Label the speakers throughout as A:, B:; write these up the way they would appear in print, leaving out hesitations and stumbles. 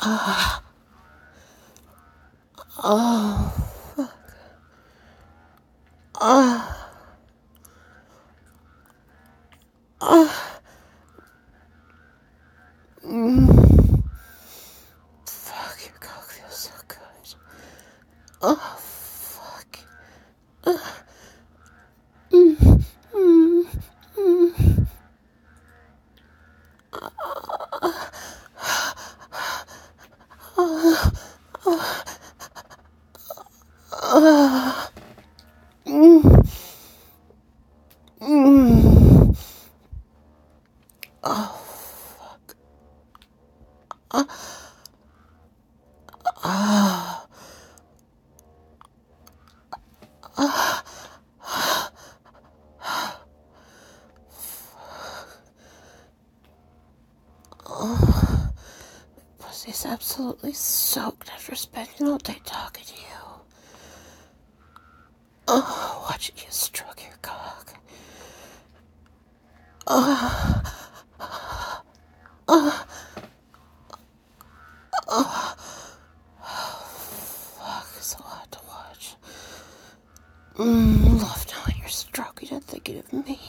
A: Oh, fuck. Ah. Ah. Fuck, your cock feels so good. Oh, fuck. Mm. Mm. Mm. Mm. Mm. Oh, fuck. Ah. Pussy's absolutely soaked after spending all day talking to you. Oh, watching you stroke your cock. Oh, fuck, it's so hard to watch. Love knowing you're stroking and thinking of me.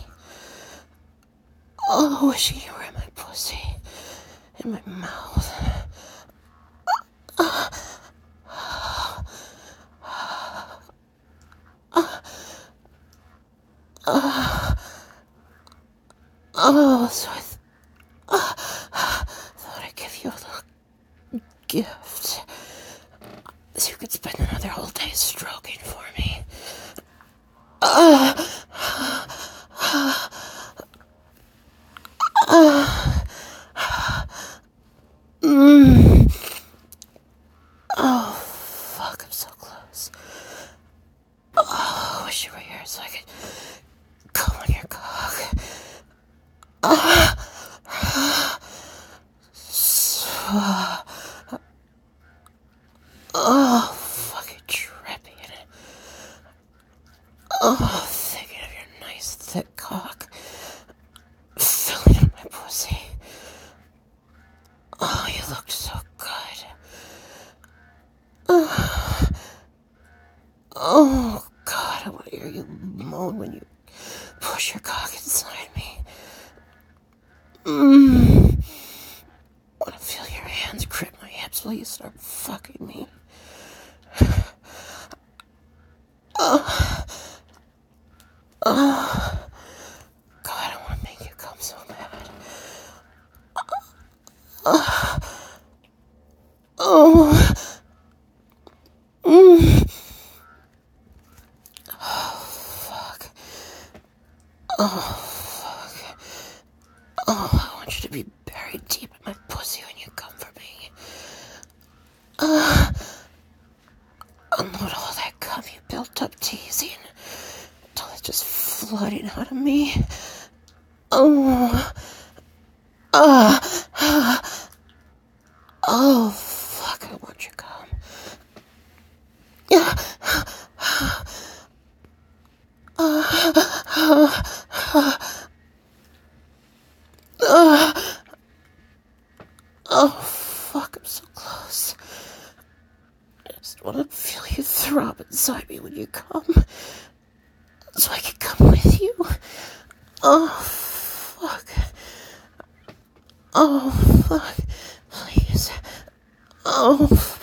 A: Oh, wishing you were in my pussy. In my mouth. Oh, so thought I'd give you a little gift. So you could spend another whole day stroking for me. Oh, fuck, I'm so close. Oh, I wish you were here so I could come on your cock. Oh, fucking drippy in it. Oh, thinking of your nice thick cock. Filling up my pussy. Oh, you looked so good. Oh, God, I want to hear you moan when you push your cock inside me. I want to feel your hands grip my hips while you start fucking me. God, I want to make you come so bad. Oh. Fuck. Oh, fuck. Oh, I want you to be buried deep in my pussy when you come for me. Unload all that cum you built up teasing until it's just flooding out of me. Oh. Oh, fuck, I want your cum. Oh, fuck, I'm so close. I just want to feel you throb inside me when you come, so I can come with you. Oh, fuck. Oh, fuck. Please. Oh,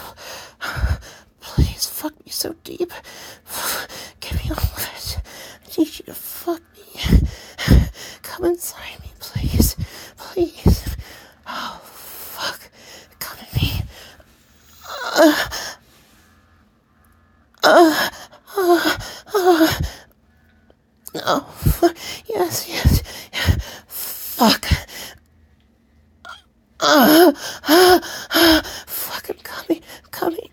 A: please fuck me so deep. Give me all of it. I need you to fuck me. Come inside me, please. Please. Oh, fuck. Come at me. Oh, yes, yes. Fuck. Fuck, I'm coming. I'm coming.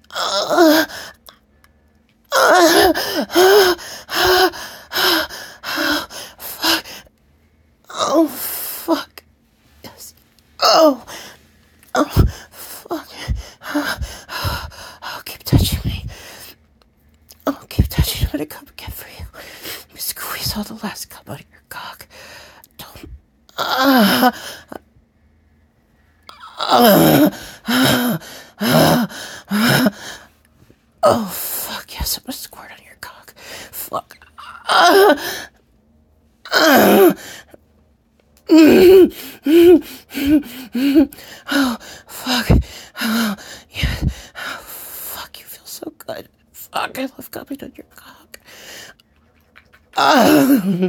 A: Fuck. Oh, fuck. Yes. Oh. Oh, fuck. Oh, keep touching me. Oh, keep touching me. I'm gonna come again for you. Let me squeeze all the last cum out of your cock. Don't. Oh, fuck, yes, I'm gonna squirt on your cock. Fuck. Oh, fuck. Oh, yeah. Oh, fuck, you feel so good. Fuck, I love coming on your cock. Oh,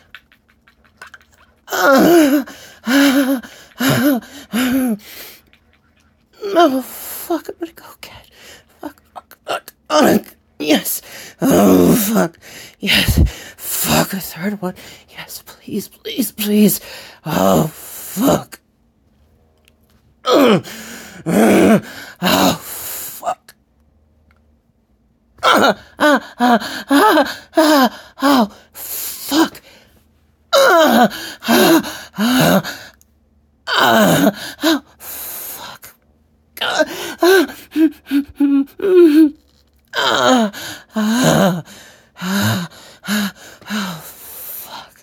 A: oh, fuck, I'm gonna go get. Fuck, fuck, fuck. Oh, yes. Oh, fuck. Yes. Fuck, a third one. Yes, please, please, please. Oh, fuck. Oh, fuck. Oh, fuck. Oh, fuck. Oh, fuck.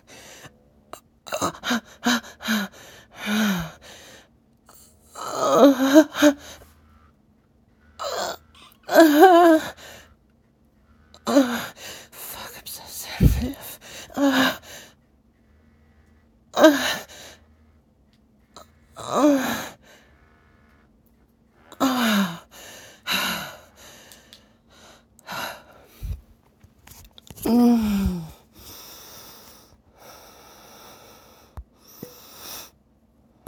A: Fuck, I'm so sensitive.